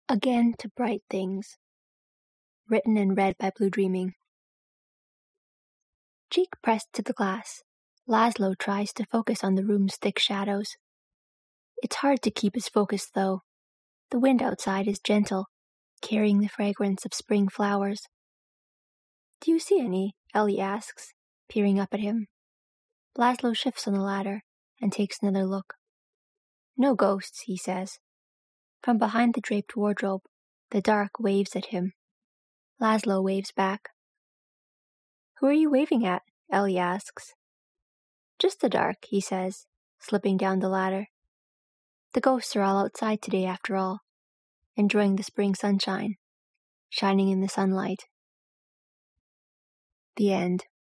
Again to Bright Things. Written and read by Blue Dreaming. Cheek pressed to the glass, Laszlo tries to focus on the room's thick shadows. It's hard to keep his focus, though. The wind outside is gentle, carrying the fragrance of spring flowers. Do you see any? Ellie asks, peering up at him. Laszlo shifts on the ladder and takes another look. No ghosts, he says. From behind the draped wardrobe, the dark waves at him. Laszlo waves back. Who are you waving at? Ellie asks. Just the dark, he says, slipping down the ladder. The ghosts are all outside today after all, enjoying the spring sunshine, shining in the sunlight. The end.